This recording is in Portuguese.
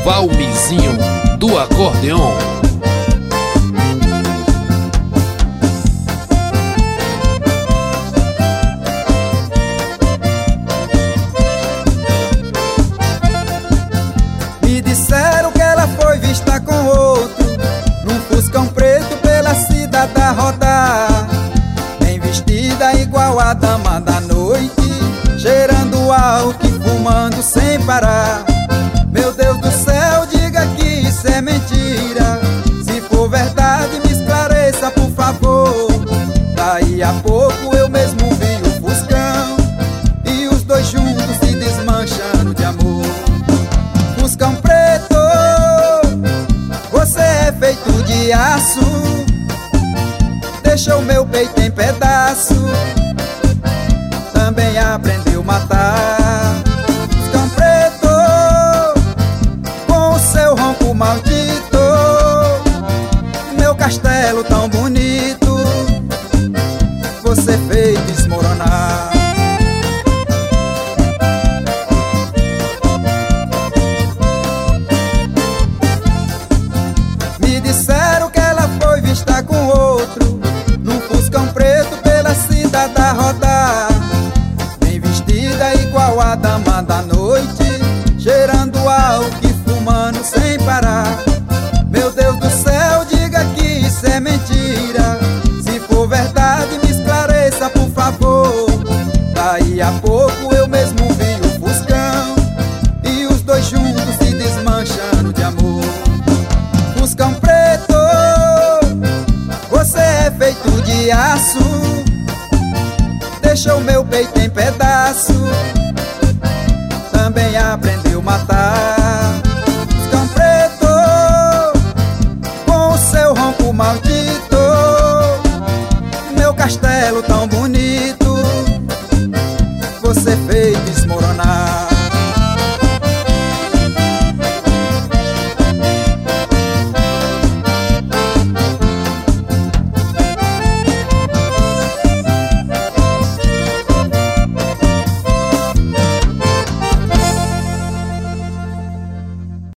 Valmizinho do acordeon. Me disseram que ela foi vista com outro, num fuscão preto pela cidade a rodar, bem vestida igual a dama da noite, cheirando álcool e fumando sem parar. Meu Deus do céu, diga que isso é mentira. Se for verdade, me esclareça, por favor. Daí a pouco eu mesmo vi o fuscão e os dois juntos se desmanchando de amor. Fuscão preto, você é feito de aço, deixou meu peito em pedaço, também aprendeu a matar. Fuscão preto, com o seu ronco maldito, meu castelo tão bonito, você fez desmoronar. Me disseram que ela foi vista com outro, num fuscão preto pela cidade a rodar, bem vestida igual a dama da noite, cheirando álcool e fumando sem parar. Meu Deus do céu, diga que isso é mentira. Se for verdade, me esclareça, por favor. Daí a pouco eu mesmo vi o fuscão e os dois juntos se desmanchando de amor. Fuscão preto, você é feito de aço, deixou meu peito em pedaço, também aprendeu a matar. Fuscão preto, com o seu ronco maldito, meu castelo tão bonito, você fez desmoronar.